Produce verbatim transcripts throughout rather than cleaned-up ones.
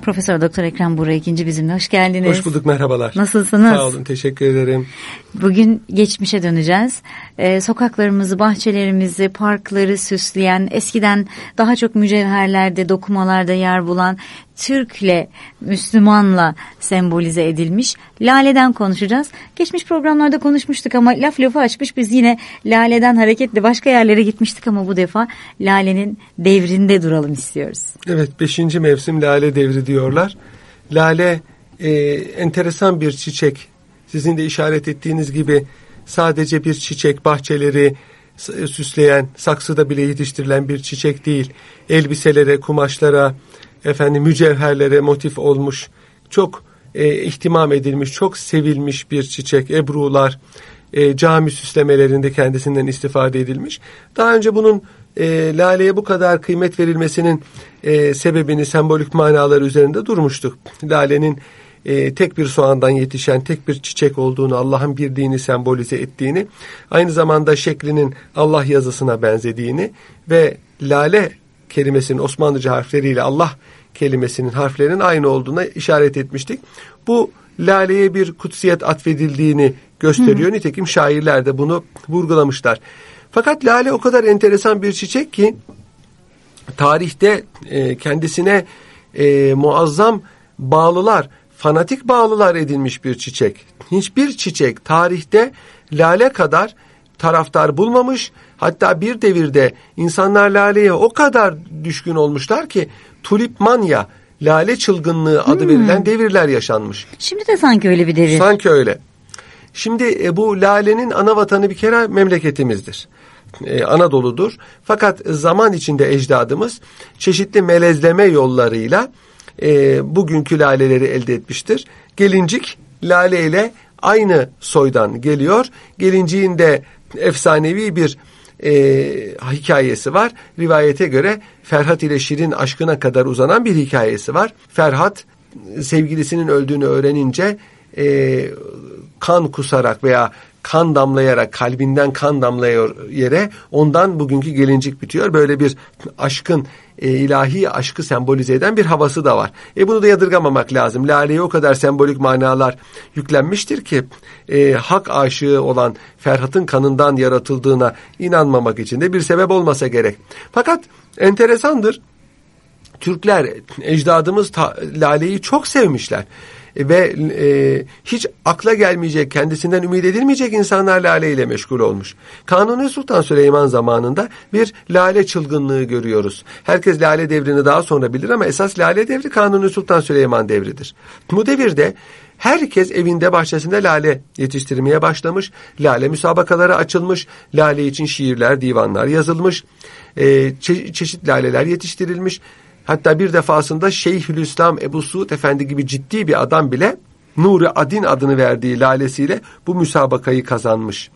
Profesör Doktor Ekrem Buğra ikinci bizimle, hoş geldiniz. Hoş bulduk, merhabalar. Nasılsınız? Sağ olun, teşekkür ederim. Bugün geçmişe döneceğiz. Ee, sokaklarımızı, bahçelerimizi, parkları süsleyen, eskiden daha çok mücevherlerde, dokumalarda yer bulan, Türk'le, Müslüman'la sembolize edilmiş laleden konuşacağız. Geçmiş programlarda konuşmuştuk ama laf lafı açmış, biz yine laleden hareketle başka yerlere gitmiştik ama bu defa lalenin devrinde duralım istiyoruz. Evet, beşinci mevsim lale devri diyorlar. Lale e, enteresan bir çiçek. Sizin de işaret ettiğiniz gibi sadece bir çiçek, bahçeleri süsleyen, saksıda bile yetiştirilen bir çiçek değil. Elbiselere, kumaşlara, efendim mücevherlere motif olmuş, çok e, ihtimam edilmiş, çok sevilmiş bir çiçek. Ebrular, e, cami süslemelerinde kendisinden istifade edilmiş. Daha önce bunun e, laleye bu kadar kıymet verilmesinin e, sebebini, sembolik manaları üzerinde durmuştuk. Lalenin e, tek bir soğandan yetişen tek bir çiçek olduğunu, Allah'ın birliğini sembolize ettiğini, aynı zamanda şeklinin Allah yazısına benzediğini ve lale kelimesinin Osmanlıca harfleriyle Allah kelimesinin harflerinin aynı olduğuna işaret etmiştik. Bu laleye bir kutsiyet atfedildiğini gösteriyor. Hı. Nitekim şairler de bunu vurgulamışlar. Fakat lale o kadar enteresan bir çiçek ki tarihte e, kendisine e, muazzam bağlılar, fanatik bağlılar edinmiş bir çiçek. Hiçbir çiçek tarihte lale kadar taraftar bulmamış. Hatta bir devirde insanlar laleye o kadar düşkün olmuşlar ki tulipmanya, lale çılgınlığı adı hmm. verilen devirler yaşanmış. Şimdi de sanki öyle bir devir. Sanki öyle. Şimdi e, bu lalenin ana vatanı bir kere memleketimizdir. Ee, Anadolu'dur. Fakat zaman içinde ecdadımız çeşitli melezleme yollarıyla e, bugünkü laleleri elde etmiştir. Gelincik lale ile aynı soydan geliyor. Gelinciğin de efsanevi bir e, hikayesi var. Rivayete göre Ferhat ile Şirin aşkına kadar uzanan bir hikayesi var. Ferhat sevgilisinin öldüğünü öğrenince e, kan kusarak veya kan damlayarak, kalbinden kan damlıyor yere, ondan bugünkü gelincik bitiyor. Böyle bir aşkın, e, ilahi aşkı sembolize eden bir havası da var. E bunu da yadırgamamak lazım. Laleye o kadar sembolik manalar yüklenmiştir ki e, hak aşığı olan Ferhat'ın kanından yaratıldığına inanmamak için de bir sebep olmasa gerek. Fakat enteresandır. Türkler, ecdadımız ta, laleyi çok sevmişler. Ve e, hiç akla gelmeyecek, kendisinden ümit edilmeyecek insanlar lale ile meşgul olmuş. Kanuni Sultan Süleyman zamanında bir lale çılgınlığı görüyoruz. Herkes lale devrini daha sonra bilir ama esas lale devri Kanuni Sultan Süleyman devridir. Bu devirde herkes evinde, bahçesinde lale yetiştirmeye başlamış. Lale müsabakaları açılmış. Lale için şiirler, divanlar yazılmış. E, çe- çeşitli laleler yetiştirilmiş. Hatta bir defasında Şeyhülislam Ebu Suud Efendi gibi ciddi bir adam bile Nuri Adin adını verdiği lalesiyle bu müsabakayı kazanmış.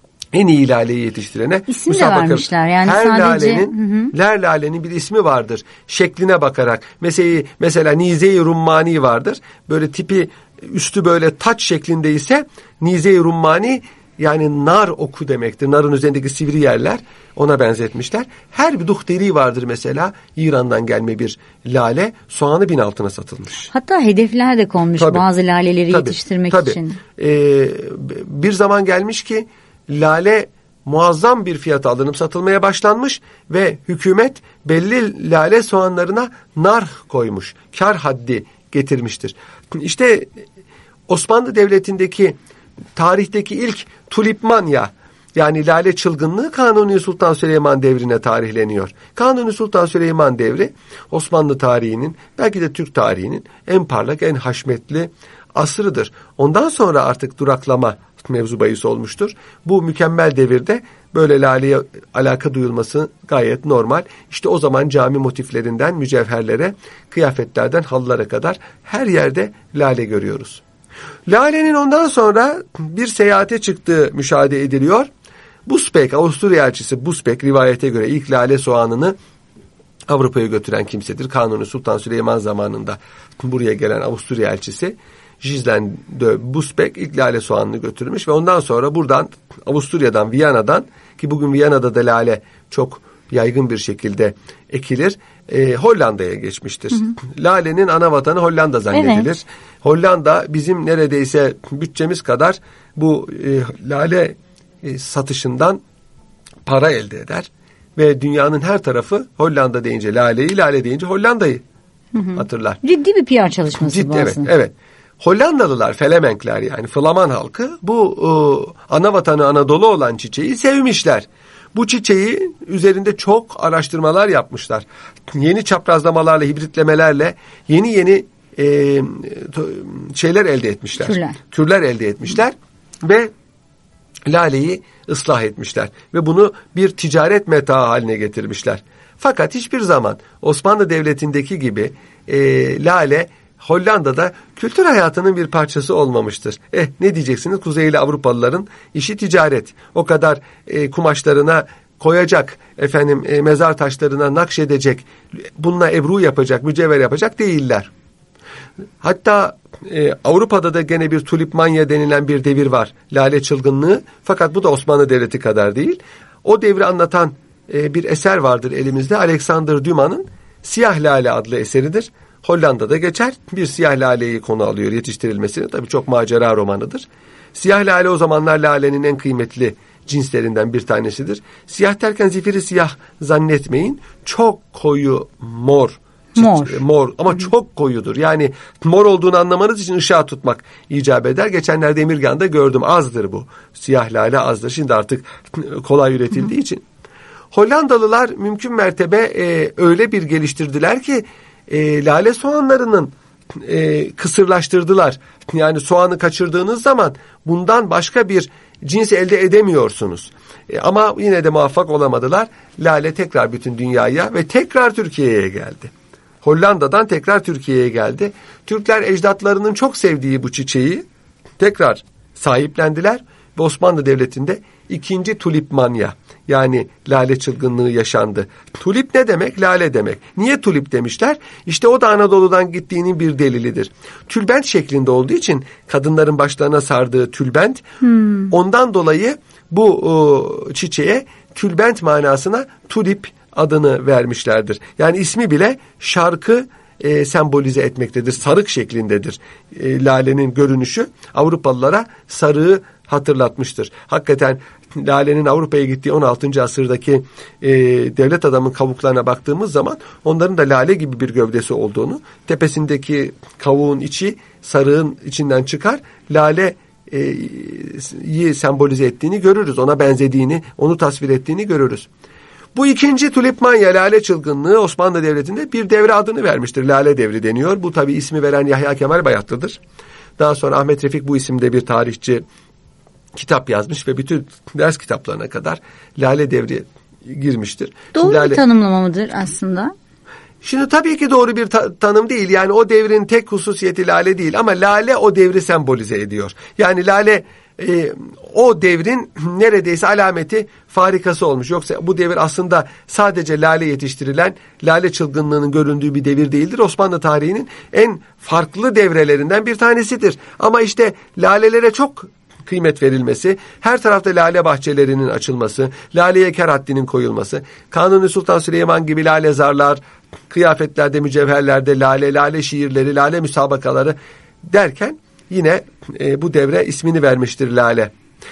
En iyi laleyi yetiştirene İsim müsabaka. de vermişler. Yani her sadece lalenin, hı hı. her lalenin bir ismi vardır. Şekline bakarak. Mesela, mesela Nize-i Rummani vardır. Böyle tipi, üstü böyle taç şeklinde ise Nize-i Rummani, yani nar oku demektir. Narın üzerindeki sivri yerler, ona benzetmişler. Her bir duhteri vardır mesela. İran'dan gelme bir lale, soğanı bin altına satılmış. Hatta hedefler de konmuş tabii, bazı laleleri tabii, yetiştirmek tabii. için. Ee, bir zaman gelmiş ki lale muazzam bir fiyata alınıp satılmaya başlanmış ve hükümet belli lale soğanlarına nar koymuş. Kar haddi getirmiştir. İşte Osmanlı Devleti'ndeki tarihteki ilk tulipmanya, yani lale çılgınlığı Kanuni Sultan Süleyman devrine tarihleniyor. Kanuni Sultan Süleyman devri Osmanlı tarihinin, belki de Türk tarihinin en parlak, en haşmetli asrıdır. Ondan sonra artık duraklama mevzu bahis olmuştur. Bu mükemmel devirde böyle laleye alaka duyulması gayet normal. İşte o zaman cami motiflerinden mücevherlere, kıyafetlerden halılara kadar her yerde lale görüyoruz. Lale'nin ondan sonra bir seyahate çıktığı müşahede ediliyor. Busbek, Avusturya elçisi Busbek rivayete göre ilk lale soğanını Avrupa'ya götüren kimsedir. Kanuni Sultan Süleyman zamanında buraya gelen Avusturya elçisi Gislen de Busbek ilk lale soğanını götürmüş ve ondan sonra buradan Avusturya'dan, Viyana'dan, ki bugün Viyana'da da lale çok yaygın bir şekilde ekilir. e, Hollanda'ya geçmiştir. Hı hı. Lale'nin ana vatanı Hollanda zannedilir. Evet. Hollanda bizim neredeyse bütçemiz kadar bu e, lale e, satışından para elde eder. Ve dünyanın her tarafı Hollanda deyince Lale'yi, Lale deyince Hollanda'yı hı hı. hatırlar. Ciddi bir P R çalışması Ciddi, bu evet, aslında. Evet. Hollandalılar, Felemenkler yani Flaman halkı bu e, ana vatanı Anadolu olan çiçeği sevmişler. Bu çiçeği üzerinde çok araştırmalar yapmışlar. Yeni çaprazlamalarla, hibritlemelerle yeni yeni e, şeyler elde etmişler. Türler. Türler elde etmişler ve laleyi ıslah etmişler. Ve bunu bir ticaret metaı haline getirmişler. Fakat hiçbir zaman Osmanlı Devleti'ndeki gibi e, lale Hollanda'da kültür hayatının bir parçası olmamıştır. Eh ne diyeceksiniz? Kuzeyli Avrupalıların işi ticaret. O kadar e, kumaşlarına koyacak, efendim e, mezar taşlarına nakşedecek, bununla ebru yapacak, mücevher yapacak değiller. Hatta e, Avrupa'da da gene bir tulipmanya denilen bir devir var. Lale çılgınlığı. Fakat bu da Osmanlı Devleti kadar değil. O devri anlatan e, bir eser vardır elimizde. Alexander Dumas'ın Siyah Lale adlı eseridir. Hollanda'da geçer. Bir siyah laleyi konu alıyor yetiştirilmesini. Tabii çok macera romanıdır. Siyah lale o zamanlar lalenin en kıymetli cinslerinden bir tanesidir. Siyah derken zifiri siyah zannetmeyin. Çok koyu mor. Mor. Mor ama Hı-hı. çok koyudur. Yani mor olduğunu anlamanız için ışığa tutmak icap eder. Geçenlerde Emirgan'da gördüm. Azdır bu. Siyah lale azdır. Şimdi artık kolay üretildiği Hı-hı. için. Hollandalılar mümkün mertebe e, öyle bir geliştirdiler ki e, lale soğanlarının e, kısırlaştırdılar. Yani soğanı kaçırdığınız zaman bundan başka bir cins elde edemiyorsunuz. E, ama yine de muvaffak olamadılar. Lale tekrar bütün dünyaya ve tekrar Türkiye'ye geldi. Hollanda'dan tekrar Türkiye'ye geldi. Türkler ecdatlarının çok sevdiği bu çiçeği tekrar sahiplendiler ve Osmanlı Devleti'nde ikinci tulipmanya yani lale çılgınlığı yaşandı. Tulip ne demek? Lale demek. Niye tulip demişler? İşte o da Anadolu'dan gittiğinin bir delilidir. Tülbent şeklinde olduğu için kadınların başlarına sardığı tülbent hmm. ondan dolayı bu o, çiçeğe tülbent manasına tulip adını vermişlerdir. Yani ismi bile şarkı e, sembolize etmektedir. Sarık şeklindedir. E, lalenin görünüşü Avrupalılara sarığı hatırlatmıştır. Hakikaten lalenin Avrupa'ya gittiği on altıncı asırdaki e, devlet adamın kavuklarına baktığımız zaman onların da lale gibi bir gövdesi olduğunu, tepesindeki kavuğun içi sarığın içinden çıkar, lale e, iyi sembolize ettiğini görürüz. Ona benzediğini, onu tasvir ettiğini görürüz. Bu ikinci tulipmanya lale çılgınlığı Osmanlı Devleti'nde bir devre adını vermiştir. Lale devri deniyor. Bu tabi ismi veren Yahya Kemal Bayatlı'dır. Daha sonra Ahmet Refik bu isimde bir tarihçi kitap yazmış ve bütün ders kitaplarına kadar lale devri girmiştir. Doğru Şimdi lale... bir tanımlama mıdır aslında? Şimdi tabii ki doğru bir ta- tanım değil. Yani o devrin tek hususiyeti lale değil ama lale o devri sembolize ediyor. Yani lale e, o devrin neredeyse alameti farikası olmuş. Yoksa bu devir aslında sadece lale yetiştirilen, lale çılgınlığının göründüğü bir devir değildir. Osmanlı tarihinin en farklı devrelerinden bir tanesidir. Ama işte lalelere çok kıymet verilmesi, her tarafta lale bahçelerinin açılması, laleye kar haddinin koyulması, Kanuni Sultan Süleyman gibi lalezarlar, kıyafetlerde, mücevherlerde lale, lale şiirleri, lale müsabakaları derken yine e, bu devre ismini vermiştir lale.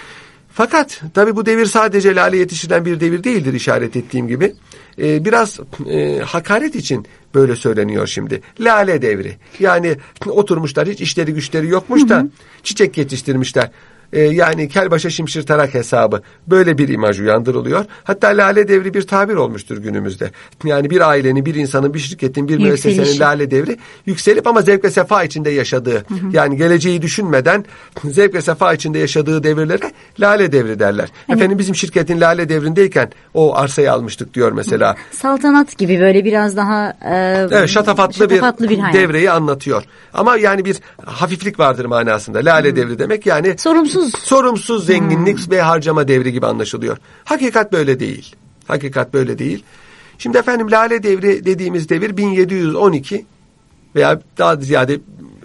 Fakat tabi bu devir sadece lale yetiştirilen bir devir değildir işaret ettiğim gibi. E, biraz e, hakaret için böyle söyleniyor şimdi. Lale devri. Yani oturmuşlar, hiç işleri güçleri yokmuş da hı hı. çiçek yetiştirmişler. Ee, yani kel başa şimşir tarak hesabı. Böyle bir imaj uyandırılıyor. Hatta lale devri bir tabir olmuştur günümüzde. Yani bir ailenin, bir insanın, bir şirketin, bir müessesenin lale devri yükselip ama zevk ve sefa içinde yaşadığı, hı hı. yani geleceği düşünmeden zevk ve sefa içinde yaşadığı devirlere lale devri derler. Hani, efendim bizim şirketin lale devrindeyken o arsayı almıştık diyor mesela. Saltanat gibi böyle biraz daha e, evet, şatafatlı, şatafatlı bir, bir devreyi hayat. anlatıyor. Ama yani bir hafiflik vardır manasında. Lale hı. devri demek yani sorumsuz sorumsuz zenginlik hmm. ve harcama devri gibi anlaşılıyor. Hakikat böyle değil. Hakikat böyle değil. Şimdi efendim lale devri dediğimiz devir bin yedi yüz on iki veya daha ziyade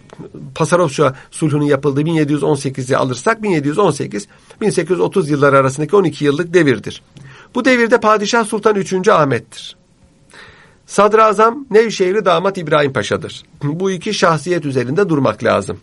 Pasarofça sulhunun yapıldığı bin yedi yüz on sekizi alırsak bin yedi yüz on sekiz bin sekiz yüz otuz yılları arasındaki on iki yıllık devirdir. Bu devirde Padişah Sultan üçüncü Ahmet'tir. Sadrazam Nevşehirli damat İbrahim Paşa'dır. Bu iki şahsiyet üzerinde durmak lazım.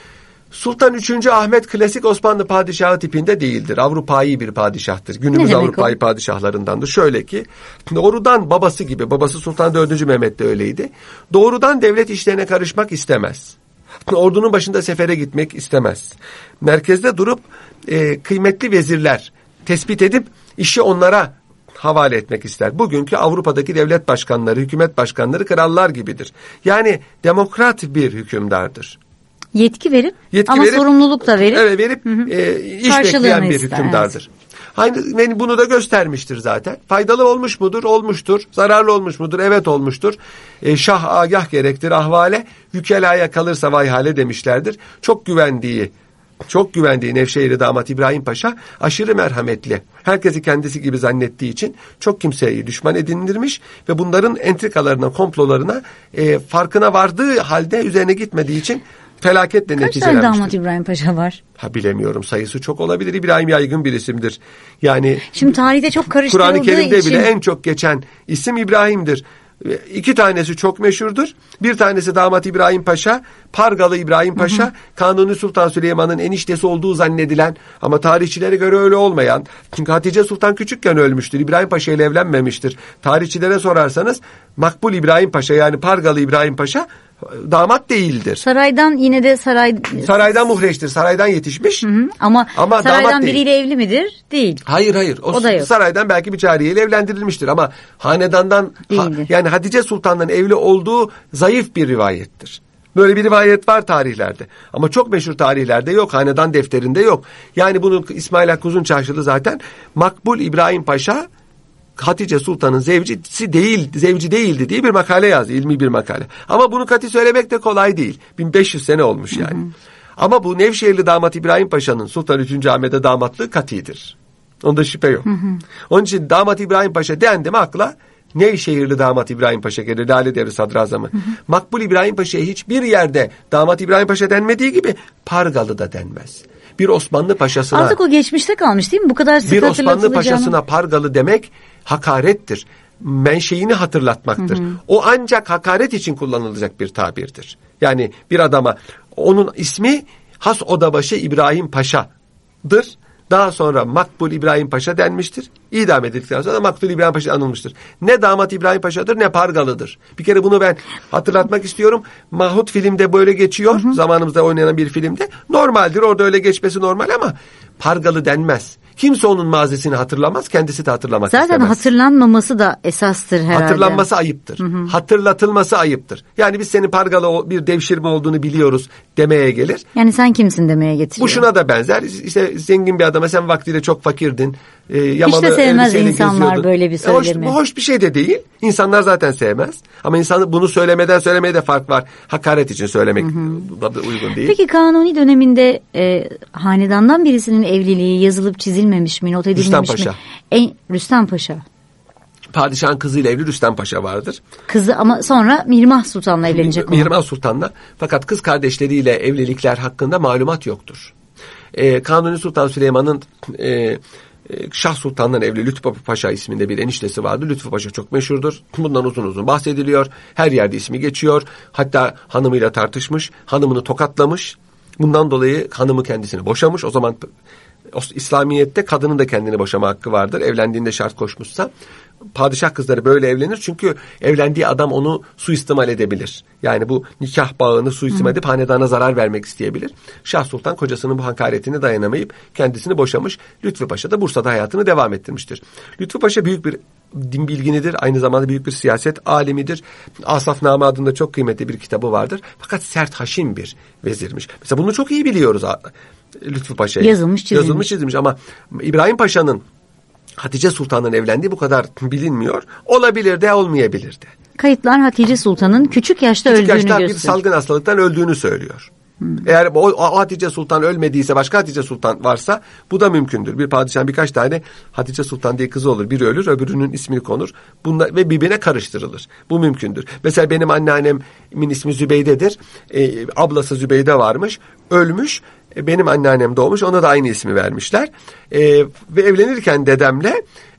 Sultan üçüncü. Ahmet klasik Osmanlı padişahı tipinde değildir. Avrupa'yı bir padişahtır. Günümüz Avrupa'yı padişahlarındandır. Şöyle ki doğrudan babası gibi, babası Sultan dördüncü. Mehmet de öyleydi. Doğrudan devlet işlerine karışmak istemez. Ordunun başında sefere gitmek istemez. Merkezde durup e, kıymetli vezirler tespit edip işi onlara havale etmek ister. Bugünkü Avrupa'daki devlet başkanları, hükümet başkanları krallar gibidir. Yani demokrat bir hükümdardır. Yetki verip Yetki ama verip, sorumluluk da verip evet, verip hı hı. E, iş bekleyen bir ister, hükümdardır. Evet. Aynı bunu da göstermiştir zaten. Faydalı olmuş mudur? Olmuştur. Zararlı olmuş mudur? Evet olmuştur. E, şah agah gerektir ahvale. Yükelaya kalırsa vay hale demişlerdir. Çok güvendiği, çok güvendiği Nevşehirli damat İbrahim Paşa aşırı merhametli. Herkesi kendisi gibi zannettiği için çok kimseyi düşman edindirmiş ve bunların entrikalarına, komplolarına e, farkına vardığı halde üzerine gitmediği için felaketle neticelenmiştir. Kaç tane damat İbrahim Paşa var? Ha bilemiyorum, sayısı çok olabilir. İbrahim yaygın bir isimdir. Yani şimdi tarihte çok karıştırıldığı Kur'an-ı Kerim'de için... bile en çok geçen isim İbrahim'dir. İki tanesi çok meşhurdur. Bir tanesi damat İbrahim Paşa, Pargalı İbrahim Paşa, hı hı. Kanuni Sultan Süleyman'ın eniştesi olduğu zannedilen ama tarihçilere göre öyle olmayan. Çünkü Hatice Sultan küçükken ölmüştür. İbrahim Paşa ile evlenmemiştir. Tarihçilere sorarsanız Makbul İbrahim Paşa yani Pargalı İbrahim Paşa damat değildir. Saraydan yine de saray saraydan muhreçtir. Saraydan yetişmiş. Hı hı. Ama, ama saraydan biriyle değil. Evli midir? Değil. Hayır hayır. O, o da yok. Saraydan belki bir cariyeyle evlendirilmiştir ama hanedandan ha, yani Hatice Sultan'dan evli olduğu zayıf bir rivayettir. Böyle bir rivayet var tarihlerde. Ama çok meşhur tarihlerde yok. Hanedan defterinde yok. Yani bunun İsmail Hakkı Uzunçarşılı zaten Makbul İbrahim Paşa Hatice Sultan'ın zevcisi değil, zevci değildi diye bir makale yazdı, ilmi bir makale. Ama bunu kati söylemek de kolay değil. bin beş yüz sene olmuş yani. Hı hı. Ama bu Nevşehirli damat İbrahim Paşa'nın Sultan üçüncü. Ahmet'e damatlığı katidir. Onda şüphe yok. Hı hı. Onun için damat İbrahim Paşa dendi mi akla Nevşehirli damat İbrahim Paşa gelir. Lale Devri Sadrazamı. Hı hı. Makbul İbrahim Paşa'ya hiçbir yerde damat İbrahim Paşa denmediği gibi Pargalı da denmez. Bir Osmanlı paşasına... Artık o geçmişte kalmış değil mi? Bu kadar sık bir Osmanlı paşasına Pargalı demek hakarettir. Menşeini hatırlatmaktır. Hı hı. O ancak hakaret için kullanılacak bir tabirdir. Yani bir adama onun ismi Has Odabaşı İbrahim Paşa'dır. Daha sonra Makbul İbrahim Paşa denmiştir. İdam edildikten sonra Makbul İbrahim Paşa anılmıştır. Ne damat İbrahim Paşa'dır ne Pargalı'dır. Bir kere bunu ben hatırlatmak istiyorum. Mahut filmde böyle geçiyor. Hı hı. Zamanımızda oynanan bir filmde. Normaldir, orada öyle geçmesi normal ama Pargalı denmez. Kimse onun mazisini hatırlamaz, kendisi de hatırlamak zaten istemez. Zaten hatırlanmaması da esastır herhalde. Hatırlanması ayıptır. Hı hı. Hatırlatılması ayıptır. Yani biz senin Pargalı bir devşirme olduğunu biliyoruz demeye gelir. Yani sen kimsin demeye getiriyor. Bu şuna da benzer. İşte zengin bir adama sen vaktiyle çok fakirdin. E, Hiç de sevmez insanlar geziyordun. Böyle bir söylemi. Hoş, hoş bir şey de değil. İnsanlar zaten sevmez. Ama insan bunu söylemeden söylemeye de fark var. Hakaret için söylemek hı hı. uygun değil. Peki Kanuni döneminde e, hanedandan birisinin evliliği yazılıp çizilmemiş mi, not edilmemiş Rüstem Paşa. mi? En, Rüstem Paşa. Padişahın kızıyla evli Rüstem Paşa vardır. Kızı ama sonra Mihrimah Sultan'la evlenecek. Mihrimah Sultan'la. Fakat kız kardeşleriyle evlilikler hakkında malumat yoktur. Ee, Kanuni Sultan Süleyman'ın e, Şah Sultan'dan evli Lütfü Paşa isminde bir eniştesi vardı. Lütfü Paşa çok meşhurdur. Bundan uzun uzun bahsediliyor. Her yerde ismi geçiyor. Hatta hanımıyla tartışmış. Hanımını tokatlamış. Bundan dolayı hanımı kendisini boşamış. O zaman İslamiyet'te kadının da kendini boşama hakkı vardır. Evlendiğinde şart koşmuşsa. Padişah kızları böyle evlenir. Çünkü evlendiği adam onu suistimal edebilir. Yani bu nikah bağını suistimal edip hanedana zarar vermek isteyebilir. Şah Sultan kocasının bu hakaretine dayanamayıp kendisini boşamış. Lütfü Paşa da Bursa'da hayatını devam ettirmiştir. Lütfü Paşa büyük bir din bilginidir. Aynı zamanda büyük bir siyaset alimidir. Asafname adında çok kıymetli bir kitabı vardır. Fakat sert haşin bir vezirmiş. Mesela bunu çok iyi biliyoruz Lütfü Paşa'yı. Yazılmış çizilmiş. Yazılmış çizilmiş ama İbrahim Paşa'nın Hatice Sultan'ın evlendiği bu kadar bilinmiyor. Olabilir de olmayabilir de. Kayıtlar Hatice Sultan'ın küçük yaşta küçük öldüğünü gösteriyor. Küçük yaşta bir salgın hastalıktan öldüğünü söylüyor. Hmm. Eğer o, o Hatice Sultan ölmediyse başka Hatice Sultan varsa bu da mümkündür. Bir padişahın birkaç tane Hatice Sultan diye kızı olur. Biri ölür, öbürünün ismini konur. Bunlar ve birbirine karıştırılır. Bu mümkündür. Mesela benim anneannemin ismi Zübeyde'dir. Ee, ablası Zübeyde varmış. Ölmüş. Benim anneannem doğmuş. Ona da aynı ismi vermişler. Ee, ve evlenirken dedemle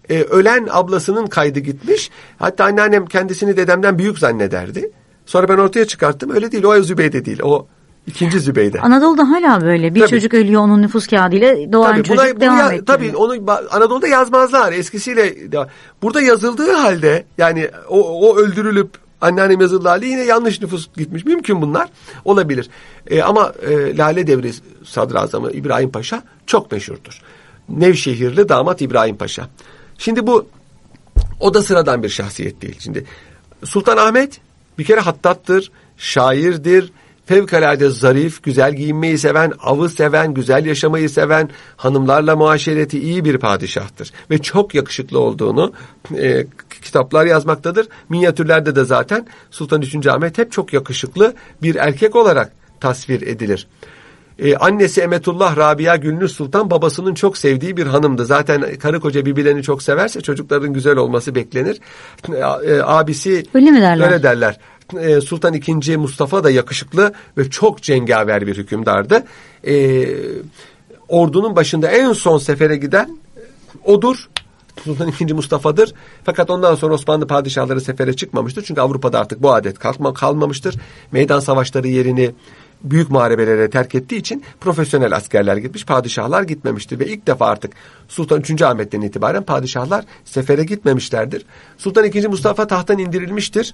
e, ölen ablasının kaydı gitmiş. Hatta anneannem kendisini dedemden büyük zannederdi. Sonra ben ortaya çıkarttım. Öyle değil. O Zübeyde değil. O ikinci Zübeyde. Anadolu'da hala böyle. Bir tabii. Çocuk ölüyor, onun nüfus kağıdıyla doğan tabii, çocuk buna, devam ediyor. Tabii onu Anadolu'da yazmazlar. Eskisiyle. Burada yazıldığı halde yani o, o öldürülüp anneannem yazıldığı halde yine yanlış nüfus gitmiş. Mümkün bunlar. Olabilir. E, ama e, Lale Devri Sadrazamı İbrahim Paşa çok meşhurdur. Nevşehirli damat İbrahim Paşa. Şimdi bu o da sıradan bir şahsiyet değil. Şimdi Sultan Ahmet bir kere hattattır, şairdir, fevkalade zarif, güzel giyinmeyi seven, avı seven, güzel yaşamayı seven, hanımlarla muaşereti iyi bir padişahtır. Ve çok yakışıklı olduğunu e, kitaplar yazmaktadır. Minyatürlerde de zaten Sultan üçüncü. Ahmet hep çok yakışıklı bir erkek olarak tasvir edilir. Ee, annesi Emetullah Rabia Gülnüs Sultan babasının çok sevdiği bir hanımdı. Zaten karı koca birbirlerini çok severse çocukların güzel olması beklenir. Ee, abisi öyle mi derler? Öyle derler. Ee, Sultan ikinci. Mustafa da yakışıklı ve çok cengaver bir hükümdardı. Ee, ordunun başında en son sefere giden odur. Sultan ikinci. Mustafa'dır. Fakat ondan sonra Osmanlı padişahları sefere çıkmamıştır. Çünkü Avrupa'da artık bu adet kalkma, kalmamıştır. Meydan savaşları yerini büyük muharebelere terk ettiği için profesyonel askerler gitmiş, padişahlar gitmemiştir. Ve ilk defa artık Sultan üçüncü. Ahmet'ten itibaren padişahlar sefere gitmemişlerdir. Sultan ikinci. Mustafa tahttan indirilmiştir.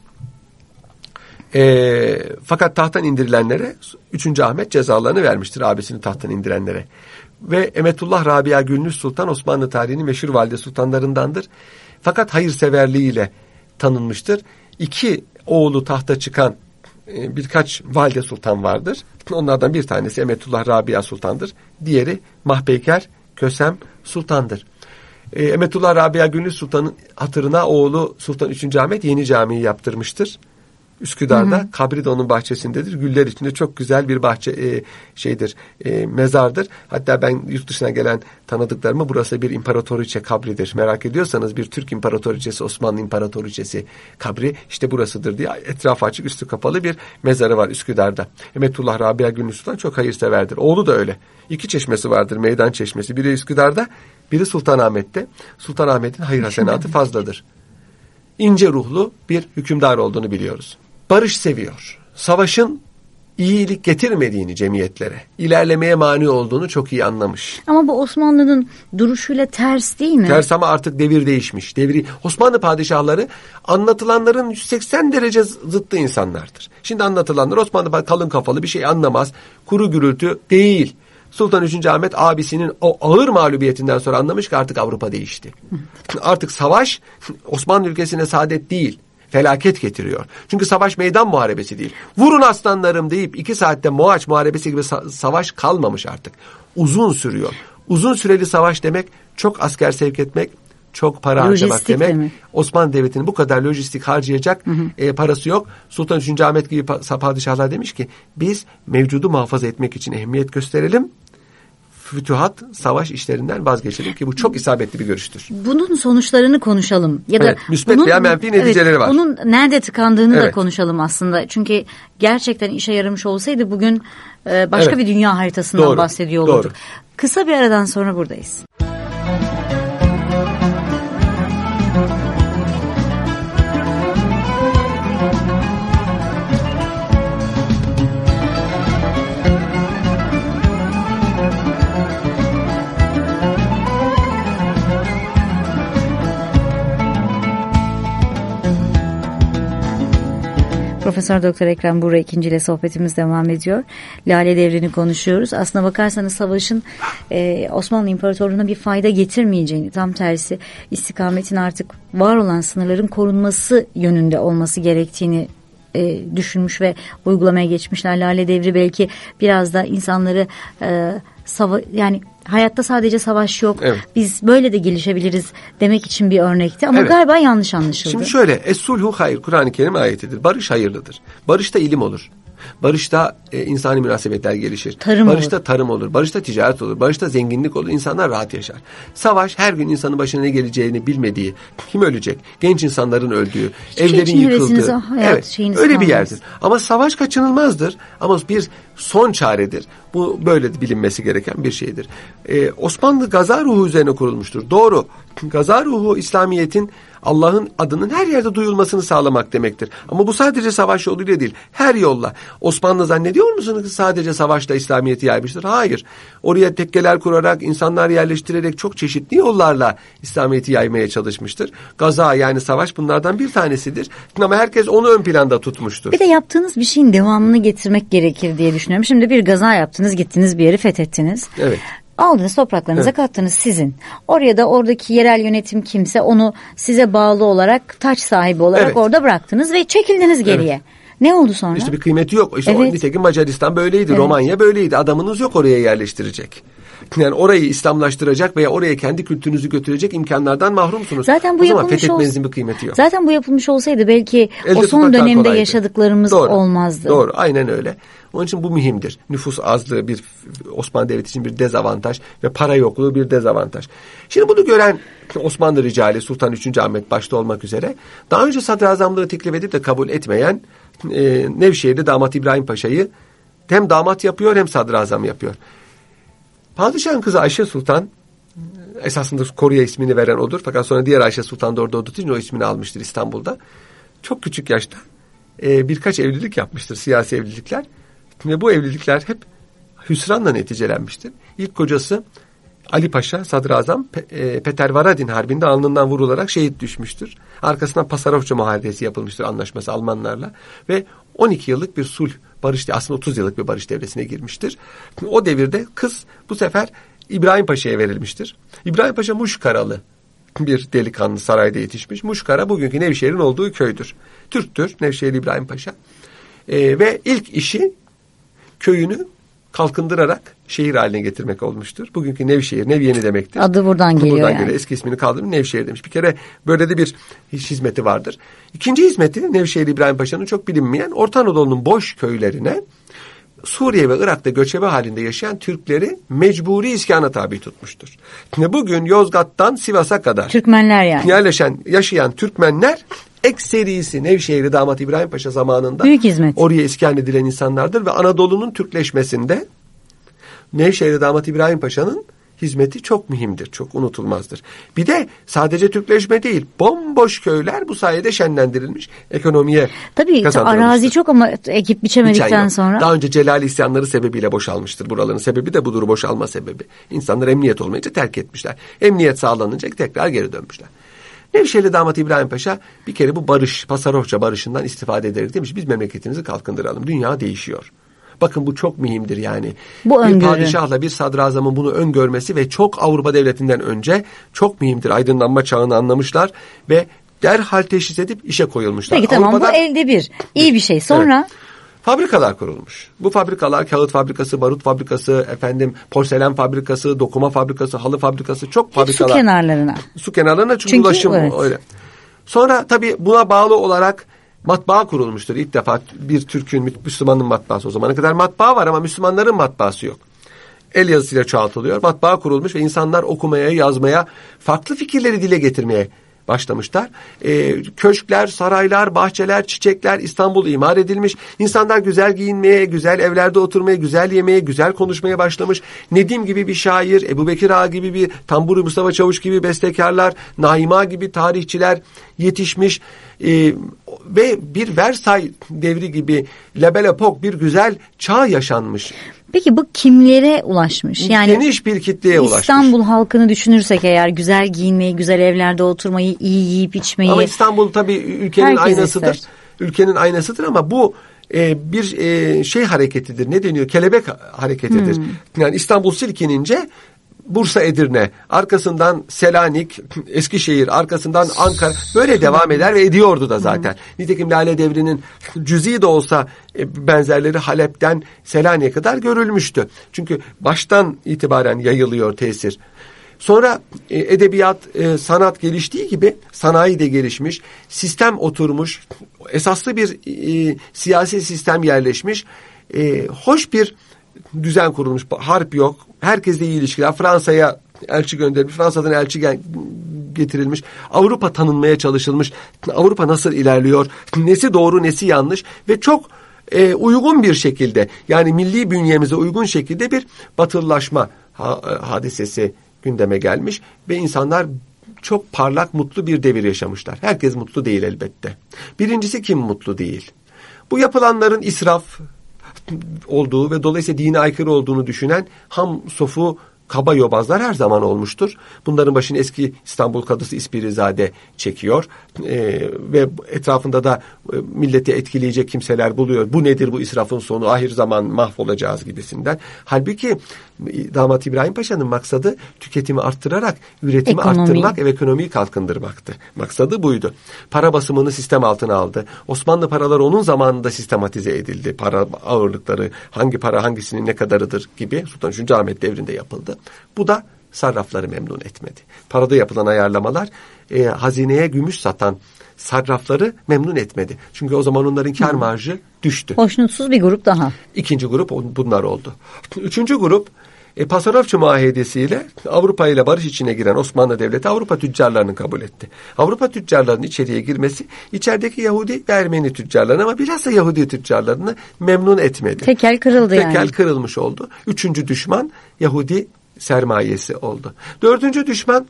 E, fakat tahttan indirilenlere üçüncü. Ahmet cezalarını vermiştir, abisini tahttan indirenlere. Ve Emetullah Rabia Gülnüs Sultan Osmanlı tarihinin meşhur valide sultanlarındandır. Fakat hayırseverliğiyle tanınmıştır. İki oğlu tahta çıkan birkaç valide sultan vardır. Onlardan bir tanesi Emetullah Rabia Sultan'dır. Diğeri Mahpeyker Kösem Sultan'dır. E, Emetullah Rabia Gülnüs Sultan'ın hatırına oğlu Sultan üçüncü. Ahmet yeni camiyi yaptırmıştır. Üsküdar'da, hı hı. Kabri de onun bahçesindedir. Güller içinde çok güzel bir bahçe e, şeydir, e, mezardır. Hatta ben yurt dışına gelen tanıdıklarıma burası bir imparatoriçe kabridir. Merak ediyorsanız bir Türk imparatoriçesi, Osmanlı imparatoriçesi kabri işte burasıdır diye etrafı açık, üstü kapalı bir mezarı var Üsküdar'da. Emetullah Rabia Gülnüs Sultan çok hayırseverdir. Oğlu da öyle. İki çeşmesi vardır, meydan çeşmesi. Biri Üsküdar'da, biri Sultanahmet'te. Sultanahmet'in hayır hasenatı fazladır. İnce ruhlu bir hükümdar olduğunu biliyoruz. Barış seviyor. Savaşın iyilik getirmediğini cemiyetlere, ilerlemeye mani olduğunu çok iyi anlamış. Ama bu Osmanlı'nın duruşuyla ters değil mi? Ters ama artık devir değişmiş. Devri, Osmanlı padişahları anlatılanların yüz seksen derece zıttı insanlardır. Şimdi anlatılanlar Osmanlı kalın kafalı bir şey anlamaz. Kuru gürültü değil. Sultan üçüncü. Ahmet abisinin o ağır mağlubiyetinden sonra anlamış ki artık Avrupa değişti. Artık savaş Osmanlı ülkesine saadet değil, felaket getiriyor. Çünkü savaş meydan muharebesi değil. Vurun aslanlarım deyip iki saatte Mohaç muharebesi gibi sa- savaş kalmamış artık. Uzun sürüyor. Uzun süreli savaş demek çok asker sevk etmek, çok para lojistik harcamak demek. demek. Osmanlı Devleti'nin bu kadar lojistik harcayacak hı hı. E, parası yok. Sultan üçüncü. Ahmet gibi padişahlar demiş ki biz mevcudu muhafaza etmek için ehemmiyet gösterelim. Fütühat, savaş işlerinden vazgeçelim ki bu çok isabetli bir görüştür. Bunun sonuçlarını konuşalım. Ya da evet, müsbet bunun, veya menfi neticeleri evet, var. Bunun nerede tıkandığını evet. da konuşalım aslında. Çünkü gerçekten işe yaramış olsaydı bugün başka evet. bir dünya haritasından doğru, bahsediyor olurduk. Doğru. Kısa bir aradan sonra buradayız. Profesör Doktor Ekrem Buğra ikinci ile sohbetimiz devam ediyor. Lale Devri'ni konuşuyoruz. Aslına bakarsanız savaşın e, Osmanlı İmparatorluğu'na bir fayda getirmeyeceğini, tam tersi istikametin artık var olan sınırların korunması yönünde olması gerektiğini e, düşünmüş ve uygulamaya geçmişler. Lale Devri belki biraz da insanları e, sava yani hayatta sadece savaş yok. Evet. Biz böyle de gelişebiliriz demek için bir örnekti ama evet. galiba yanlış anlaşıldı. Şimdi şöyle, Es-sulhu hayır, Kur'an-ı Kerim ayetidir. Barış hayırlıdır. Barışta ilim olur. Barışta e, insani münasebetler gelişir. Tarım barışta olur. tarım olur. Barışta ticaret olur. Barışta zenginlik olur. İnsanlar rahat yaşar. Savaş her gün insanın başına ne geleceğini bilmediği, kim ölecek, genç insanların öldüğü, hiçbir evlerin şey yıkıldığı. Evet, öyle bir yerdir. Ama savaş kaçınılmazdır. Ama bir son çaredir. Bu böyle bilinmesi gereken bir şeydir. Ee, Osmanlı gaza ruhu üzerine kurulmuştur. Doğru. gaza ruhu İslamiyet'in Allah'ın adının her yerde duyulmasını sağlamak demektir. Ama bu sadece savaş yoluyla değil, her yolla. Osmanlı zannediyor musunuz ki sadece savaşla İslamiyet'i yaymıştır? Hayır. Oraya tekkeler kurarak, insanlar yerleştirerek çok çeşitli yollarla İslamiyet'i yaymaya çalışmıştır. Gaza yani savaş bunlardan bir tanesidir. Ama herkes onu ön planda tutmuştur. Bir de yaptığınız bir şeyin devamını getirmek gerekir diye düşünüyorum. Şimdi bir gaza yaptınız, gittiniz bir yeri fethettiniz. Evet. Aldınız, topraklarınıza Evet. kattınız sizin. Oraya da oradaki yerel yönetim kimse onu size bağlı olarak, taç sahibi olarak Evet. orada bıraktınız ve çekildiniz geriye. Evet. Ne oldu sonra? İşte bir kıymeti yok. İşte Evet. o, nitekim Macaristan böyleydi, Evet. Romanya böyleydi. Adamınız yok oraya yerleştirecek. Yani orayı İslamlaştıracak veya oraya kendi kültürünüzü götürecek imkanlardan mahrumsunuz. Zaten bu o zaman yapılmış fethetmenizin olsa- bir kıymeti yok. Zaten bu yapılmış olsaydı belki Elde o son tutmak daha dönemde kolaydı. yaşadıklarımız Doğru, olmazdı. Doğru, aynen öyle. Onun için bu mühimdir. Nüfus azlığı bir Osmanlı Devleti için bir dezavantaj ve para yokluğu bir dezavantaj. Şimdi bunu gören Osmanlı ricali Sultan üçüncü. Ahmet başta olmak üzere daha önce sadrazamlığı teklif edip de kabul etmeyen e, Nevşehir'de damat İbrahim Paşa'yı hem damat yapıyor hem sadrazam yapıyor. Padişahın kızı Ayşe Sultan esasında Koruya ismini veren odur. Fakat sonra diğer Ayşe Sultan da orada olduğu için o ismini almıştır İstanbul'da. Çok küçük yaşta e, birkaç evlilik yapmıştır, siyasi evlilikler. Ve bu evlilikler hep hüsranla neticelenmiştir. İlk kocası Ali Paşa, sadrazam e, Peter Varadin Harbi'nde alnından vurularak şehit düşmüştür. Arkasından Pasarofça Muharebesi yapılmıştır, anlaşması Almanlarla. Ve on iki yıllık bir sulh, barış, aslında otuz yıllık bir barış devresine girmiştir. O devirde kız bu sefer İbrahim Paşa'ya verilmiştir. İbrahim Paşa Muşkaralı bir delikanlı, sarayda yetişmiş. Muşkara bugünkü Nevşehir'in olduğu köydür. Türktür Nevşehirli İbrahim Paşa. E, ve ilk işi köyünü kalkındırarak şehir haline getirmek olmuştur. Bugünkü Nevşehir, Nevyeni demektir. Adı buradan geliyor buradan yani. Geliyor. Eski ismini kaldırıp Nevşehir demiş. Bir kere böyle de bir hizmeti vardır. İkinci hizmeti Nevşehirli İbrahim Paşa'nın çok bilinmeyen Orta Anadolu'nun boş köylerine Suriye ve Irak'ta göçebe halinde yaşayan Türkleri mecburi iskana tabi tutmuştur. Bugün Yozgat'tan Sivas'a kadar Türkmenler yani. yerleşen, yaşayan Türkmenler ekserisi Nevşehirli damat İbrahim Paşa zamanında büyük hizmet. Oraya iskan edilen insanlardır ve Anadolu'nun Türkleşmesinde Nevşehirli damat İbrahim Paşa'nın hizmeti çok mühimdir, çok unutulmazdır. Bir de sadece Türkleşme değil, bomboş köyler bu sayede şenlendirilmiş, ekonomiye Tabii kazandırılmıştır. arazi çok ama ekip biçemedikten Biçen yok. sonra. Daha önce Celali isyanları sebebiyle boşalmıştır buraların. Sebebi de budur, boşalma sebebi. İnsanlar emniyet olmayınca terk etmişler. Emniyet sağlanınca tekrar geri dönmüşler. Nevşehirli damat İbrahim Paşa bir kere bu barış, Pasarofça barışından istifade ederek demiş, biz memleketimizi kalkındıralım. Dünya değişiyor. Bakın bu çok mühimdir yani. Bu bir öngörü. padişahla bir sadrazamın bunu öngörmesi ve çok Avrupa devletinden önce çok mühimdir. Aydınlanma çağını anlamışlar ve derhal teşhis edip işe koyulmuşlar. Peki tamam, Avrupa'da bu elde bir. İyi bir şey. Sonra? Evet. Fabrikalar kurulmuş. Bu fabrikalar kağıt fabrikası, barut fabrikası, efendim porselen fabrikası, dokuma fabrikası, halı fabrikası, çok Hep fabrikalar. su kenarlarına. Su kenarlarına çünkü, Çünkü, ulaşım evet. öyle. Sonra tabii buna bağlı olarak matbaa kurulmuştur. İlk defa bir Türk'ün, Müslümanın matbaası, o zamana kadar matbaa var ama Müslümanların matbaası yok. El yazısıyla çoğaltılıyor. Matbaa kurulmuş ve insanlar okumaya, yazmaya, farklı fikirleri dile getirmeye başlamışlar. Ee, köşkler, saraylar, bahçeler, çiçekler, İstanbul imar edilmiş. İnsanlar güzel giyinmeye, güzel evlerde oturmaya, güzel yemeye, güzel konuşmaya başlamış. Nedim gibi bir şair, Ebu Bekir Ağa gibi bir Tamburi Mustafa Çavuş gibi bestekarlar, Naima gibi tarihçiler yetişmiş. Ee, ve bir Versay devri gibi La Belle Époque, bir güzel çağ yaşanmış. Peki bu kimlere ulaşmış? Yani geniş bir kitleye ulaşmış. İstanbul halkını düşünürsek eğer, güzel giyinmeyi, güzel evlerde oturmayı, iyi yiyip içmeyi. Ama İstanbul tabii ülkenin herkes aynasıdır. ister. Ülkenin aynasıdır ama bu e, bir e, şey hareketidir. Ne deniyor? Kelebek hareketidir. Hmm. Yani İstanbul silkinince Bursa, Edirne, arkasından Selanik, Eskişehir, arkasından Ankara, böyle devam eder ve ediyordu da zaten. Nitekim Lale Devri'nin cüzi de olsa e, benzerleri Halep'ten Selanik'e kadar görülmüştü. Çünkü baştan itibaren yayılıyor tesir. Sonra e, edebiyat, e, sanat geliştiği gibi sanayi de gelişmiş, sistem oturmuş, esaslı bir e, siyasi sistem yerleşmiş, e, hoş bir düzen kurulmuş, harp yok, herkesle iyi ilişkiler, Fransa'ya elçi gönderilmiş, Fransa'dan elçi gel- getirilmiş, Avrupa tanınmaya çalışılmış, Avrupa nasıl ilerliyor, nesi doğru nesi yanlış ve çok e, uygun bir şekilde, yani milli bünyemize uygun şekilde bir batılılaşma ha- hadisesi gündeme gelmiş ve insanlar çok parlak, mutlu bir devir yaşamışlar. Herkes mutlu değil elbette. Birincisi kim mutlu değil? Bu yapılanların israf olduğu ve dolayısıyla dine aykırı olduğunu düşünen ham sofu kaba yobazlar her zaman olmuştur. Bunların başını eski İstanbul Kadısı İspirizade çekiyor ee, ve etrafında da e, milleti etkileyecek kimseler buluyor. Bu nedir bu israfın sonu? Ahir zaman mahvolacağız gibisinden. Halbuki Damat İbrahim Paşa'nın maksadı tüketimi arttırarak üretimi Ekonomi. arttırmak ve ekonomiyi kalkındırmaktı. Maksadı buydu. Para basımını sistem altına aldı. Osmanlı paraları onun zamanında sistematize edildi. Para ağırlıkları, hangi para hangisinin ne kadarıdır gibi Sultan üçüncü. Ahmet devrinde yapıldı. Bu da sarrafları memnun etmedi. Parada yapılan ayarlamalar e, hazineye gümüş satan sarrafları memnun etmedi. Çünkü o zaman onların kar marjı düştü. Hoşnutsuz bir grup daha. İkinci grup bunlar oldu. Üçüncü grup e, Pasarofçu muahedesiyle Avrupa ile barış içine giren Osmanlı Devleti Avrupa tüccarlarını kabul etti. Avrupa tüccarlarının içeriye girmesi içerideki Yahudi ve Ermeni tüccarlarını ama bilhassa Yahudi tüccarlarını memnun etmedi. Tekel kırıldı yani. Tekel kırılmış oldu. Üçüncü düşman Yahudi sermayesi oldu. Dördüncü düşman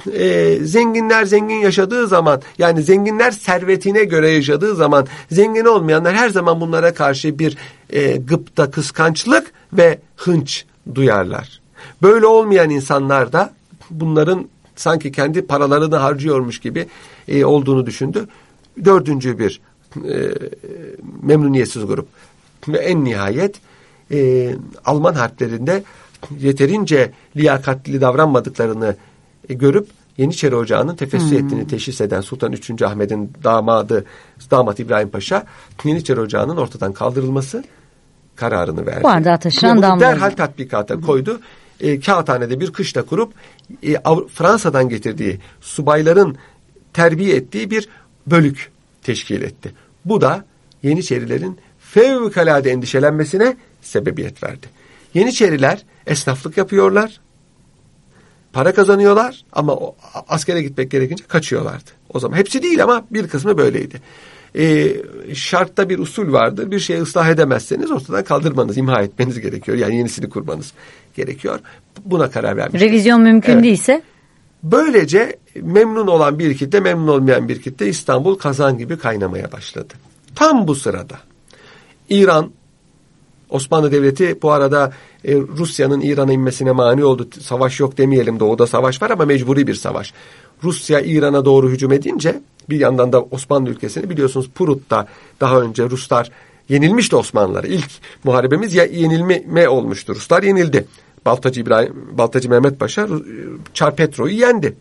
e, zenginler zengin yaşadığı zaman, yani zenginler servetine göre yaşadığı zaman zengin olmayanlar her zaman bunlara karşı bir e, gıpta, kıskançlık ve hınç duyarlar. Böyle olmayan insanlar da bunların sanki kendi paralarını harcıyormuş gibi e, olduğunu düşündü. Dördüncü bir e, memnuniyetsiz grup. Ve en nihayet e, Alman harplerinde yeterince liyakatli davranmadıklarını e, görüp Yeniçeri Ocağı'nın tefessü hmm. ettiğini teşhis eden Sultan üçüncü. Ahmet'in damadı Damat İbrahim Paşa Yeniçeri Ocağı'nın ortadan kaldırılması kararını verdi. Bardağı taşıran damla. Derhal tatbikata koydu. E, kağıthanede bir kışla kurup e, Fransa'dan getirdiği subayların terbiye ettiği bir bölük teşkil etti. Bu da Yeniçerilerin fevkalade endişelenmesine sebebiyet verdi. Yeniçeriler esnaflık yapıyorlar, para kazanıyorlar ama o, askere gitmek gerekince kaçıyorlardı. O zaman hepsi değil ama bir kısmı böyleydi. Ee, şartta bir usul vardır. Bir şeyi ıslah edemezseniz ortadan kaldırmanız, imha etmeniz gerekiyor. Yani yenisini kurmanız gerekiyor. Buna karar vermiş. Revizyon mümkün evet. değilse? Böylece memnun olan bir kitle, memnun olmayan bir kitle İstanbul kazan gibi kaynamaya başladı. Tam bu sırada İran, Osmanlı Devleti bu arada e, Rusya'nın İran'a inmesine mani oldu. Savaş yok demeyelim, doğuda savaş var ama mecburi bir savaş. Rusya İran'a doğru hücum edince bir yandan da Osmanlı ülkesini biliyorsunuz Prut'ta daha önce Ruslar yenilmişti Osmanlıları. İlk muharebemiz ya, yenilme olmuştu. Ruslar yenildi. Baltacı İbrahim, Baltacı Mehmet Paşa Çar Petro'yu yendi.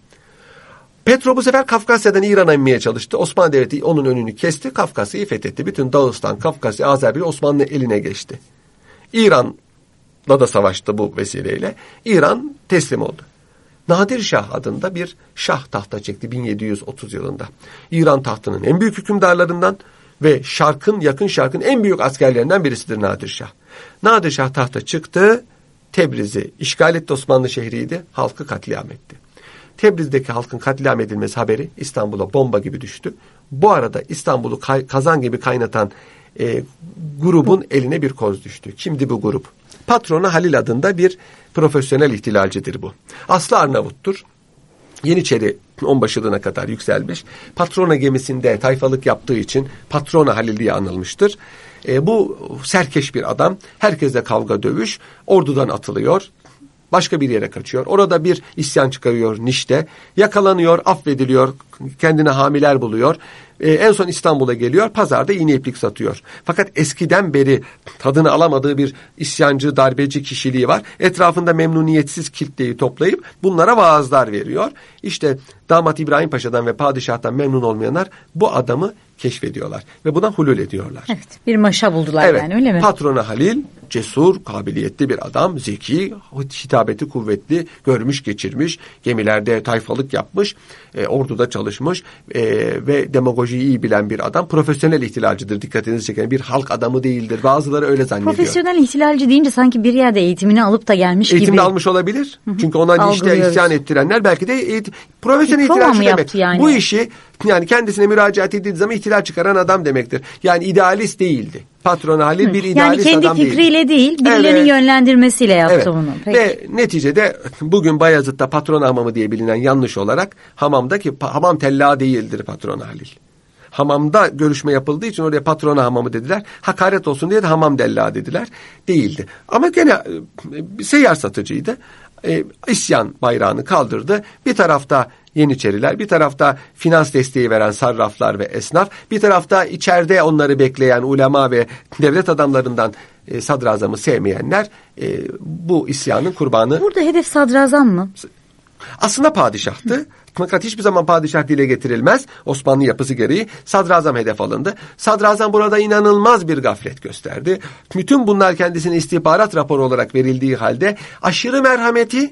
Petro bu sefer Kafkasya'dan İran'a inmeye çalıştı. Osmanlı Devleti onun önünü kesti. Kafkasya'yı fethetti. Bütün Dağıstan, Kafkasya, Azerbaycan Osmanlı eline geçti. İran'la da savaştı bu vesileyle. İran teslim oldu. Nadir Şah adında bir şah tahta çekti bin yedi yüz otuz yılında. İran tahtının en büyük hükümdarlarından ve Şark'ın, yakın Şark'ın en büyük askerlerinden birisidir Nadir Şah. Nadir Şah tahta çıktı. Tebriz'i işgal etti, Osmanlı şehriydi. Halkı katliam etti. Tebriz'deki halkın katliam edilmesi haberi İstanbul'a bomba gibi düştü. Bu arada İstanbul'u kay- kazan gibi kaynatan e, grubun eline bir koz düştü. Kimdi bu grup? Patronu Halil adında bir profesyonel ihtilalcidir bu. Aslı Arnavut'tur. Yeniçeri onbaşılığına kadar yükselmiş. Patrona gemisinde tayfalık yaptığı için Patrona Halil diye anılmıştır. E, bu serkeş bir adam. Herkesle kavga dövüş. Ordudan atılıyor. Başka bir yere kaçıyor. Orada bir isyan çıkarıyor Niş'te. Yakalanıyor, affediliyor. Kendine hamiler buluyor. Ee, en son İstanbul'a geliyor. Pazarda iğne iplik satıyor. Fakat eskiden beri tadını alamadığı bir isyancı, darbeci kişiliği var. Etrafında memnuniyetsiz kitleyi toplayıp bunlara vaazlar veriyor. İşte Damat İbrahim Paşa'dan ve padişahtan memnun olmayanlar bu adamı keşfediyorlar. Ve buna hulul ediyorlar. Evet, bir maşa buldular evet, yani, öyle mi? Patronu Halil cesur, kabiliyetli bir adam, zeki, hitabeti kuvvetli, görmüş geçirmiş, gemilerde tayfalık yapmış, e, orduda çalışmış e, ve demagojiyi iyi bilen bir adam. Profesyonel ihtilalcidir, dikkatinizi çeken bir halk adamı değildir. Bazıları öyle zannediyor. Profesyonel ihtilalci deyince sanki bir yerde eğitimini alıp da gelmiş Eğitimini gibi. Eğitimini almış olabilir. Hı hı. Çünkü ona işte isyan ettirenler belki de eğitim, profesyonel ihtilalci demek. Yani? Bu işi yani kendisine müracaat edildiği zaman ihtilal çıkaran adam demektir. Yani idealist değildi. Patron Halil bir idealist yani adam değil. Yani kendi fikriyle değil, birilerinin evet. yönlendirmesiyle yaptı evet. bunu. Peki. Ve neticede bugün Bayazıt'ta patron hamamı diye bilinen yanlış olarak hamamdaki hamam tella değildir Patron Halil. Hamamda görüşme yapıldığı için oraya patron hamamı dediler. Hakaret olsun diye de hamam della dediler. Değildi. Ama gene e, seyyar satıcıydı. E, isyan bayrağını kaldırdı. Bir tarafta Yeniçeriler, bir tarafta finans desteği veren sarraflar ve esnaf, bir tarafta içeride onları bekleyen ulema ve devlet adamlarından e, sadrazamı sevmeyenler e, bu isyanın kurbanı. Burada hedef sadrazam mı? Aslında padişahtı. Fakat hiçbir zaman padişah dile getirilmez. Osmanlı yapısı gereği sadrazam hedef alındı. Sadrazam burada inanılmaz bir gaflet gösterdi. Bütün bunlar kendisine istihbarat raporu olarak verildiği halde aşırı merhameti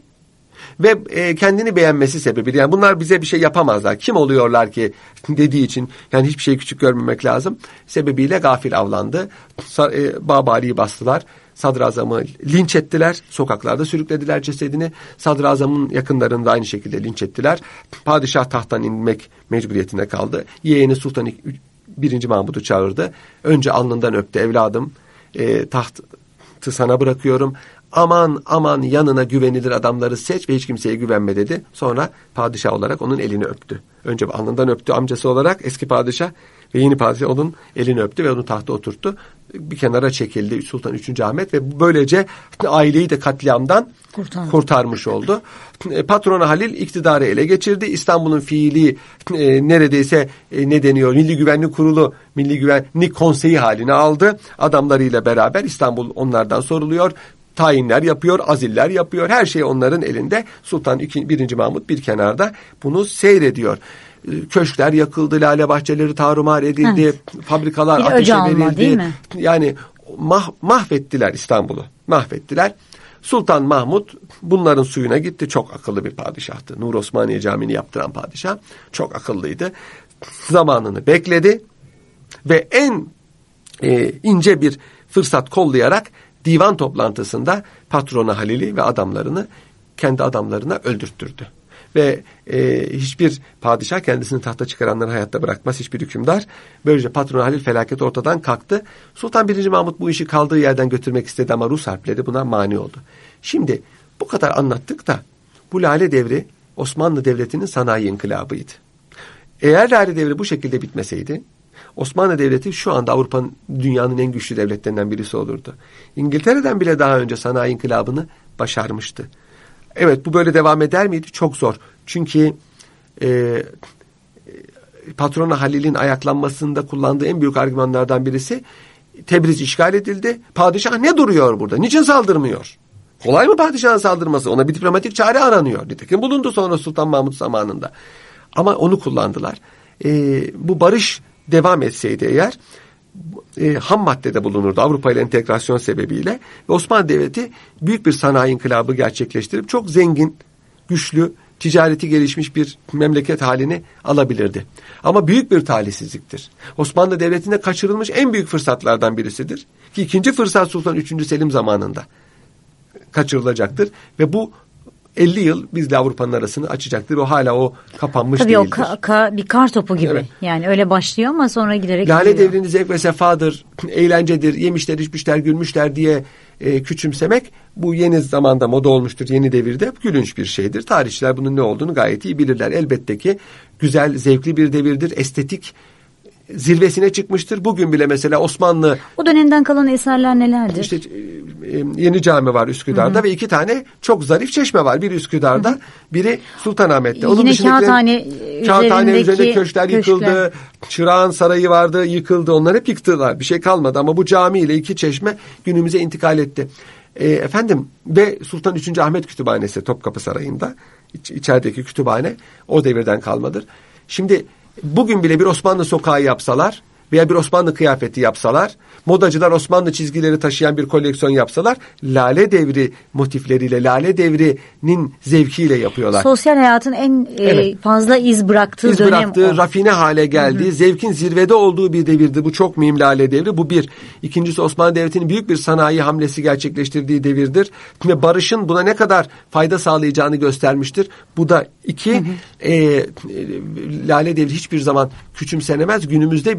ve e, kendini beğenmesi sebebiyle, yani bunlar bize bir şey yapamazlar, kim oluyorlar ki dediği için, yani hiçbir şeyi küçük görmemek lazım, sebebiyle gafil avlandı. E, Babali'yi bastılar. Sadrazamı linç ettiler. Sokaklarda sürüklediler cesedini. Sadrazamın yakınlarını da aynı şekilde linç ettiler. Padişah tahttan inmek mecburiyetinde kaldı. Yeğeni Sultan birinci Mahmud'u çağırdı. Önce alnından öptü, evladım e, tahtı sana bırakıyorum. Aman aman yanına güvenilir adamları seç ve hiç kimseye güvenme dedi. Sonra padişah olarak onun elini öptü. Önce alnından öptü amcası olarak eski padişah ve yeni padişah onun elini öptü ve onu tahta oturttu. Bir kenara çekildi Sultan üçüncü Ahmet ve böylece aileyi de katliamdan Kurtardı. kurtarmış oldu. Patron Halil iktidarı ele geçirdi. İstanbul'un fiili e, neredeyse e, ne deniyor? Milli Güvenlik Kurulu, Milli Güvenlik Konseyi haline aldı. Adamlarıyla beraber İstanbul onlardan soruluyor. Tayinler yapıyor, aziller yapıyor. Her şey onların elinde. Sultan birinci Mahmud bir kenarda bunu seyrediyor. Köşkler yakıldı, lale bahçeleri tarumar edildi, evet. fabrikalar bir ateşe verildi. Değil mi? Yani mah, mahvettiler İstanbul'u. Mahvettiler. Sultan Mahmud bunların suyuna gitti. Çok akıllı bir padişahtı. Nur Osmaniye Camii'ni yaptıran padişah. Çok akıllıydı. Zamanını bekledi ve en e, ince bir fırsat kollayarak divan toplantısında patronu Halil'i ve adamlarını kendi adamlarına öldürttürdü. Ve e, hiçbir padişah kendisini tahta çıkaranları hayatta bırakmaz, hiçbir hükümdar. Böylece patron Halil felaket ortadan kalktı. Sultan birinci Mahmud bu işi kaldığı yerden götürmek istedi ama Rus harpleri buna mani oldu. Şimdi bu kadar anlattık da bu Lale Devri Osmanlı Devleti'nin sanayi inkılabıydı. Eğer Lale Devri bu şekilde bitmeseydi Osmanlı Devleti şu anda Avrupa'nın, dünyanın en güçlü devletlerinden birisi olurdu. İngiltere'den bile daha önce sanayi inkılabını başarmıştı. Evet, bu böyle devam eder miydi? Çok zor. Çünkü e, patronu Halil'in ayaklanmasında kullandığı en büyük argümanlardan birisi Tebriz işgal edildi. Padişah ne duruyor burada? Niçin saldırmıyor? Kolay mı padişahın saldırması? Ona bir diplomatik çare aranıyor. Nitekim bulundu sonra Sultan Mahmud zamanında. Ama onu kullandılar. E, bu barış devam etseydi eğer e, ham maddede bulunurdu Avrupa ile entegrasyon sebebiyle ve Osmanlı Devleti büyük bir sanayi inkılabı gerçekleştirip çok zengin, güçlü, ticareti gelişmiş bir memleket halini alabilirdi. Ama büyük bir talihsizliktir. Osmanlı Devleti'nde kaçırılmış en büyük fırsatlardan birisidir. Ki ikinci fırsat Sultan üçüncü Selim zamanında kaçırılacaktır ve bu elli yıl bizle Avrupa'nın arasını açacaktır. O hala o kapanmış Tabii değildir. Tabii o ka- ka- bir kar topu gibi. Evet. Yani öyle başlıyor ama sonra giderek Lale gidiyor. Devri'nin zevk ve sefadır, eğlencedir, yemişler, içmişler, gülmüşler diye e, küçümsemek bu yeni zamanda moda olmuştur, yeni devirde gülünç bir şeydir. Tarihçiler bunun ne olduğunu gayet iyi bilirler. Elbette ki güzel, zevkli bir devirdir, estetik zirvesine çıkmıştır. Bugün bile mesela Osmanlı... O dönemden kalan eserler nelerdir? İşte e, Yeni Cami var Üsküdar'da, hı hı, ve iki tane çok zarif çeşme var. Biri Üsküdar'da, hı hı, biri Sultanahmet'te. Onun Yine Kağıthane Kağıthane üzerinde köşkler yıkıldı. Çırağan Sarayı vardı, yıkıldı. Onlar hep yıktılar. Bir şey kalmadı ama bu cami ile iki çeşme günümüze intikal etti. E, efendim ve Sultan üçüncü Ahmet Kütüphanesi Topkapı Sarayı'nda, iç, içerideki kütüphane o devirden kalmadır. Şimdi bugün bile bir Osmanlı sokağı yapsalar veya bir Osmanlı kıyafeti yapsalar, modacılar Osmanlı çizgileri taşıyan bir koleksiyon yapsalar, Lale Devri motifleriyle, Lale Devri'nin zevkiyle yapıyorlar. Sosyal hayatın en evet. e, fazla iz bıraktığı iz dönem bıraktığı, o. Rafine hale geldiği, hı hı, zevkin zirvede olduğu bir devirdi. Bu çok mühim Lale Devri. Bu bir. İkincisi Osmanlı Devleti'nin büyük bir sanayi hamlesi gerçekleştirdiği devirdir. Ve barışın buna ne kadar fayda sağlayacağını göstermiştir. Bu da iki. Hı hı. E, Lale Devri hiçbir zaman küçümsenemez. Günümüzde bile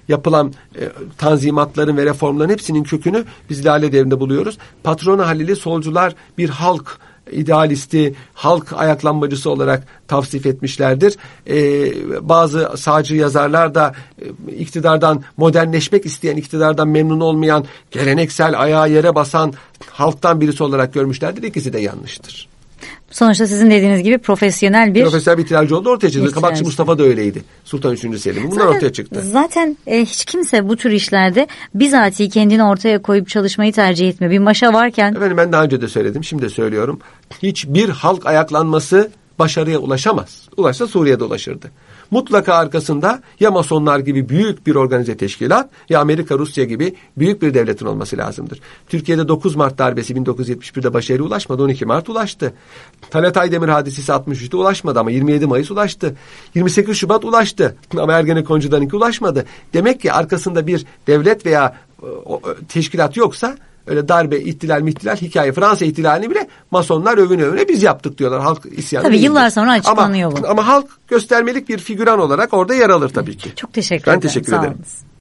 yapılan e, tanzimatların ve reformların hepsinin kökünü biz Lale Devri'nde buluyoruz. Patrona Halil'i solcular bir halk idealisti, halk ayaklanmacısı olarak tavsif etmişlerdir. Ee, bazı sağcı yazarlar da e, iktidardan modernleşmek isteyen, iktidardan memnun olmayan, geleneksel ayağı yere basan halktan birisi olarak görmüşlerdir. İkisi de yanlıştır. Sonuçta sizin dediğiniz gibi profesyonel bir... Profesyonel bir ihtilalci oldu, ortaya çıktı. Kabakçı ihtilalci. Mustafa da öyleydi. Sultan üçüncü Selim. Bunlar zaten, ortaya çıktı. Zaten e, hiç kimse bu tür işlerde bizatihi kendini ortaya koyup çalışmayı tercih etmiyor. Bir maşa varken... Efendim ben daha önce de söyledim, şimdi de söylüyorum. Hiçbir halk ayaklanması başarıya ulaşamaz. Ulaşsa Suriye'de ulaşırdı. Mutlaka arkasında ya Masonlar gibi büyük bir organize teşkilat ya Amerika, Rusya gibi büyük bir devletin olması lazımdır. Türkiye'de dokuz Mart darbesi bin dokuz yüz yetmiş birde başarıya ulaşmadı. on iki Mart ulaştı. Talat Aydemir hadisesi altmış üçte ulaşmadı ama yirmi yedi Mayıs ulaştı. yirmi sekiz Şubat ulaştı ama Ergenekoncu'danınki ulaşmadı. Demek ki arkasında bir devlet veya o, teşkilat yoksa öyle darbe, ihtilal, mihtilal hikaye. Fransa ihtilalini bile Masonlar övüne övüne biz yaptık diyorlar. Halk isyanı. Tabii değildir. yıllar sonra açıklanıyor ama, bu. Ama halk göstermelik bir figüran olarak orada yer alır tabii ki. Çok teşekkür ben ederim. Ben teşekkür Sağ ederim. olunuz.